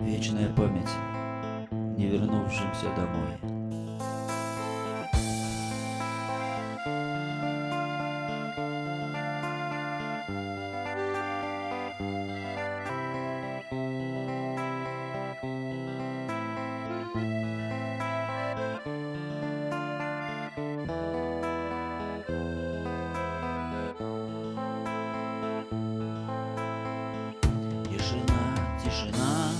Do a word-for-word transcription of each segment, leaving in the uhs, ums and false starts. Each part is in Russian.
Вечная память не вернувшимся домой. Тишина, тишина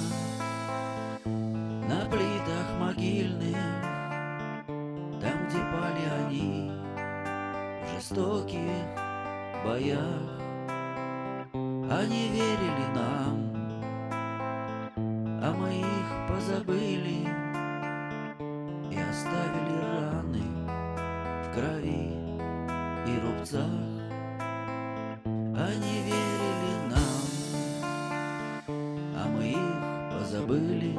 на плитах могильных, там, где пали они в жестоких боях. Они верили нам, а мы их позабыли и оставили раны в крови и рубцах. Они верили нам, а мы их позабыли,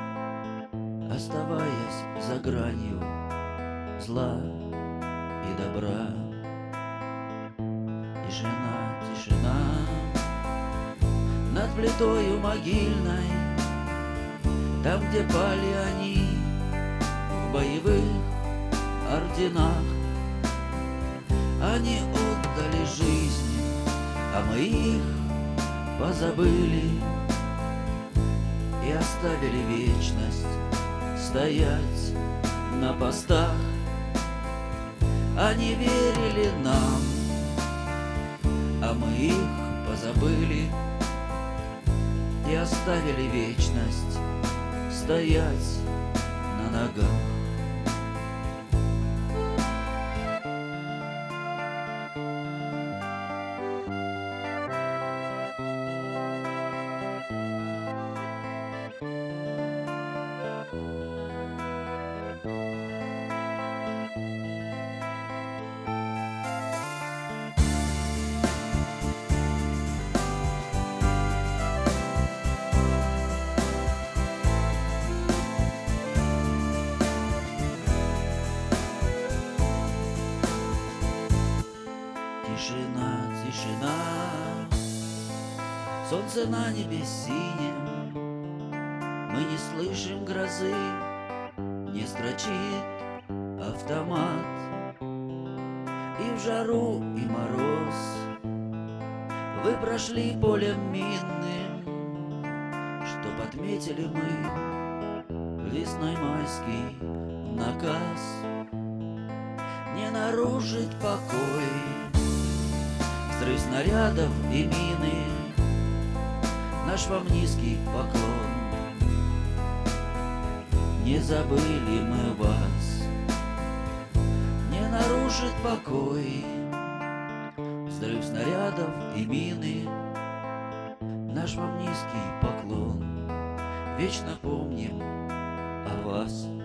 оставаясь за гранью зла и добра. Тишина, тишина над плитою могильной, там, где пали они в боевых орденах. Они отдали жизнь, а мы их позабыли и оставили вечность стоять на постах. Они верили нам, а мы их позабыли и оставили вечность стоять на ногах. Тишина, тишина, солнце на небе синем, мы не слышим грозы, не строчит автомат. И в жару, и мороз вы прошли полем минным, чтоб отметили мы весной майский наказ. Не нарушить покой взрыв снарядов и мины, наш вам низкий поклон. Не забыли мы вас, не нарушит покой взрыв снарядов и мины, наш вам низкий поклон. Вечно помним о вас.